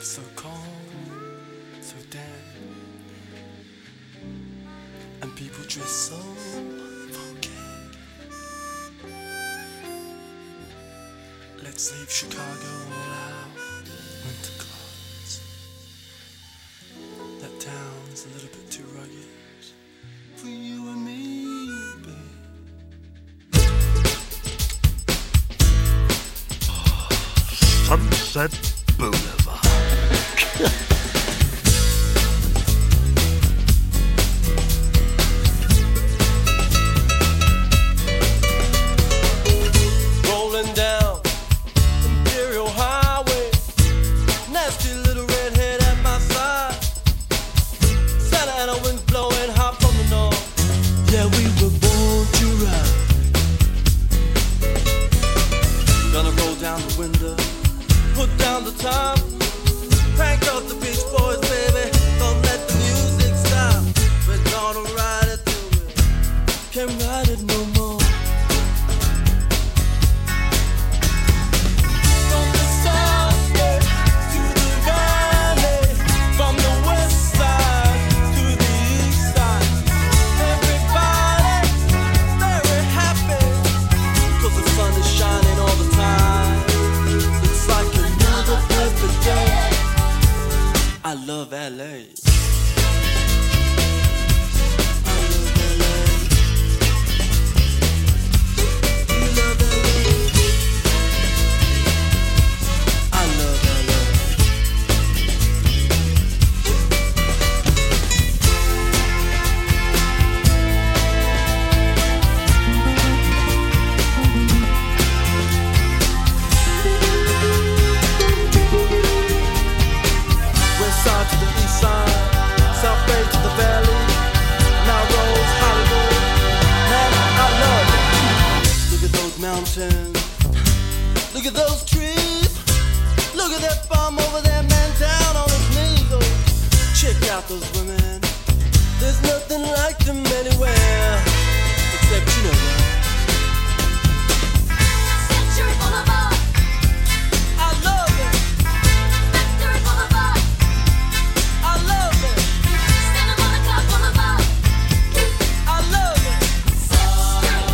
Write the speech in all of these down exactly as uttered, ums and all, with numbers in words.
so cold, so dead, and people dress so funky. Let's leave Chicago all out, winter clothes. That town's a little bit too rugged for you and me, babe. Sunset Boulevard. Rolling down Imperial Highway, nasty little redhead at my side. Santa Ana winds blowing hot from the north. Yeah, we were born to ride. Gonna roll down the window, put down the top, crank up the Beach Boys, baby. Don't let the music stop. We're gonna ride it till we can't ride it no more. From the suburbs to the valley, from the west side to the east side, everybody very happy, 'cause the sun is shining all the time. It's like another perfect day. I love L A. I love L A. You love L A. I love L A. West side to the east side, South Bay to the valley, now rolls Hollywood, and I love it. Look at those mountains, look at those trees, look at that farm over there, man, down on his knees. Oh, check out those women, there's nothing like them anywhere, except you know that. Century Boulevard, I love it, Factory Boulevard, I love it, Santa Monica Boulevard, I love it. Sixth Street,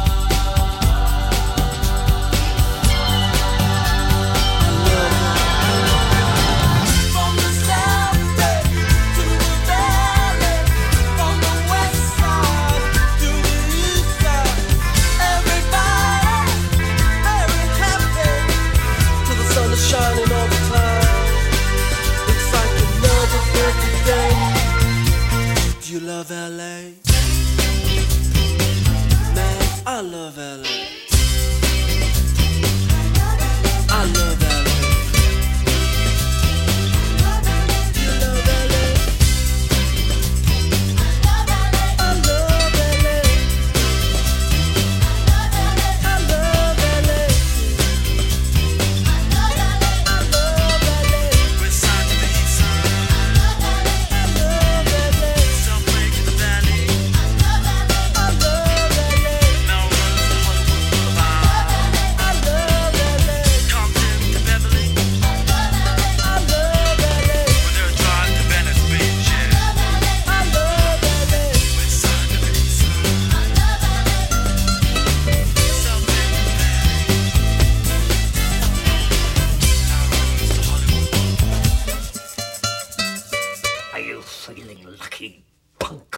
From the south bay to the valley, from the west side to the east side, everybody very happy, 'cause the sun is shining all the time. It's like another perfect day. Do you love L A? Man, I love L A. I love L A. You love L A? I love L A. I love L A. I love L A. West side to the east side. I love L A. South Bay to the valley. I love L A. Melrose to Hollywood Boulevard. I love L A. Compton to Beverly. I love L A. With their drive to Venice Beach. Yeah. I love L A. West side to the east side. South Bay to the valley. Melrose to Hollywood Boulevard. Are you feeling lucky, punk?